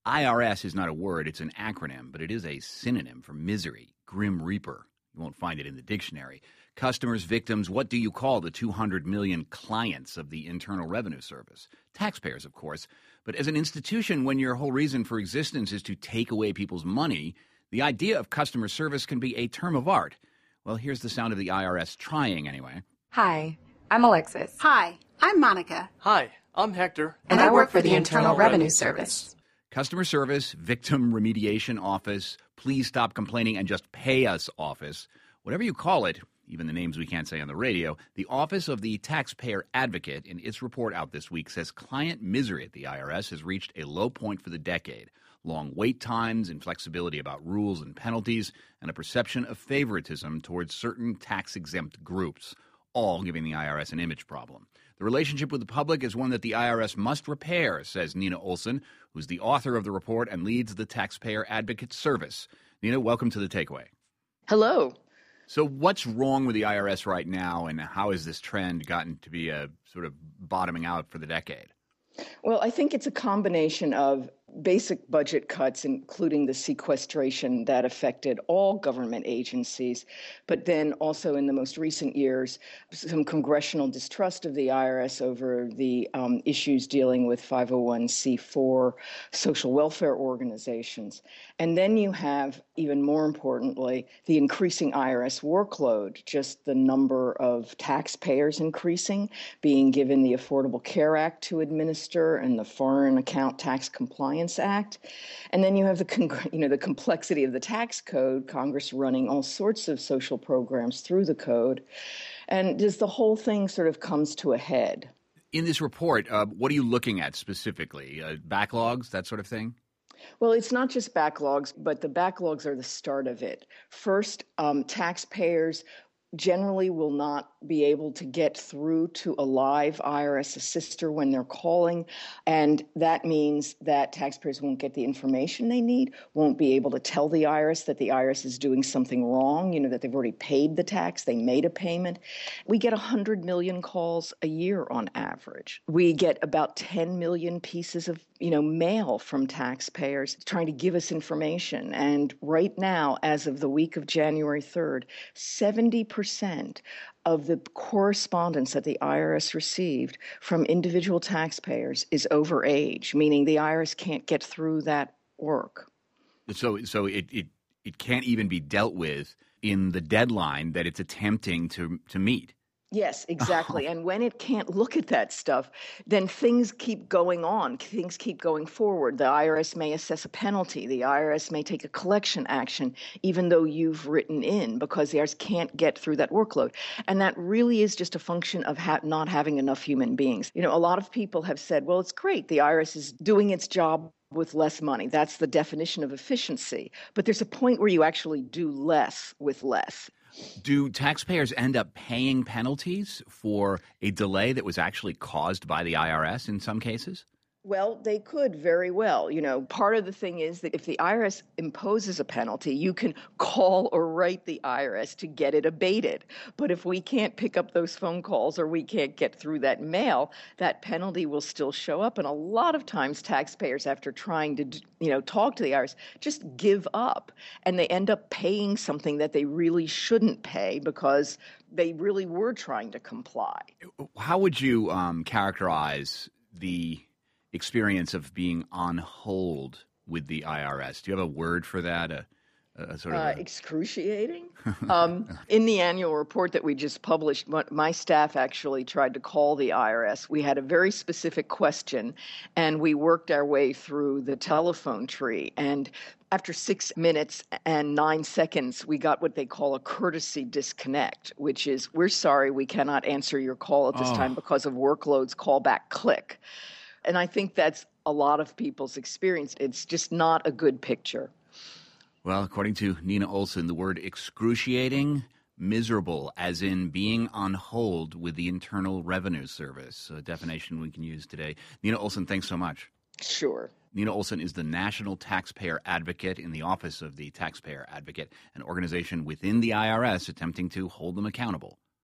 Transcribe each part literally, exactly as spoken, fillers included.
I R S is not a word, it's an acronym, but it is a synonym for misery, grim reaper. You won't find it in the dictionary. Customers, victims, what do you call the two hundred million clients of the Internal Revenue Service? Taxpayers, of course. But as an institution, when your whole reason for existence is to take away people's money, the idea of customer service can be a term of art. Well, here's the sound of the I R S trying anyway. Hi, I'm Alexis. Hi, I'm Monica. Hi, I'm Hector. And, and I work for the Internal Revenue Service. Customer service, victim remediation office, please stop complaining and just pay us office. Whatever you call it, even the names we can't say on the radio, the Office of the Taxpayer Advocate, in its report out this week, says client misery at the I R S has reached a low point for the decade. Long wait times, inflexibility about rules and penalties, and a perception of favoritism towards certain tax-exempt groups, all giving the I R S an image problem. The relationship with the public is one that the I R S must repair, says Nina Olson, who's the author of the report and leads the Taxpayer Advocate Service. Nina, welcome to The Takeaway. Hello. So what's wrong with the I R S right now, and how has this trend gotten to be a sort of bottoming out for the decade? Well, I think it's a combination of basic budget cuts, including the sequestration that affected all government agencies, but then also in the most recent years, some congressional distrust of the I R S over the um, issues dealing with five oh one c four social welfare organizations. And then you have, even more importantly, the increasing I R S workload, just the number of taxpayers increasing, being given the Affordable Care Act to administer and the Foreign Account Tax Compliance Act. And then you have the con- you know the complexity of the tax code, Congress running all sorts of social programs through the code. And just the whole thing sort of comes to a head. In this report, uh, what are you looking at specifically? Uh, backlogs, that sort of thing? Well, it's not just backlogs, but the backlogs are the start of it. First, um, taxpayers generally will not be able to get through to a live I R S assister when they're calling. And that means that taxpayers won't get the information they need, won't be able to tell the I R S that the I R S is doing something wrong, you know, that they've already paid the tax, they made a payment. We get one hundred million calls a year on average. We get about ten million pieces of, you know, mail from taxpayers trying to give us information. And right now, as of the week of January third, seventy percent of the correspondence that the I R S received from individual taxpayers is over age, meaning the I R S can't get through that work. So so it, it, it can't even be dealt with in the deadline that it's attempting to, to meet. Yes, exactly. And when it can't look at that stuff, then things keep going on. Things keep going forward. The I R S may assess a penalty. The I R S may take a collection action, even though you've written in, because the I R S can't get through that workload. And that really is just a function of ha- not having enough human beings. You know, a lot of people have said, well, it's great. The I R S is doing its job with less money. That's the definition of efficiency. But there's a point where you actually do less with less. Do taxpayers end up paying penalties for a delay that was actually caused by the I R S in some cases? Well, they could very well. You know, part of the thing is that if the I R S imposes a penalty, you can call or write the I R S to get it abated. But if we can't pick up those phone calls or we can't get through that mail, that penalty will still show up. And a lot of times taxpayers, after trying to, you know, talk to the I R S, just give up. And they end up paying something that they really shouldn't pay because they really were trying to comply. How would you um, characterize the experience of being on hold with the I R S? Do you have a word for that? A, a sort of uh, a... excruciating. um, in the annual report that we just published, my staff actually tried to call the I R S. We had a very specific question, and we worked our way through the telephone tree. And after six minutes and nine seconds, we got what they call a courtesy disconnect, which is, we're sorry, we cannot answer your call at this oh. time because of workloads, call back, click. And I think that's a lot of people's experience. It's just not a good picture. Well, according to Nina Olson, the word excruciating, miserable, as in being on hold with the Internal Revenue Service, a definition we can use today. Nina Olson, thanks so much. Sure. Nina Olson is the National Taxpayer Advocate in the Office of the Taxpayer Advocate, an organization within the I R S attempting to hold them accountable.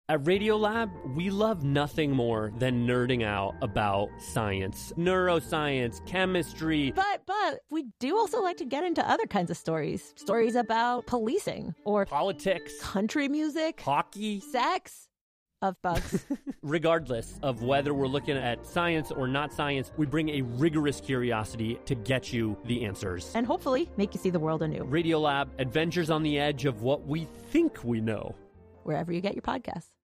At Radiolab, we love nothing more than nerding out about science, neuroscience, chemistry. But, but, we do also like to get into other kinds of stories. Stories about policing or politics, country music, hockey, sex, of bugs. Regardless of whether we're looking at science or not science, we bring a rigorous curiosity to get you the answers. And hopefully make you see the world anew. Radiolab, adventures on the edge of what we think we know. Wherever you get your podcasts.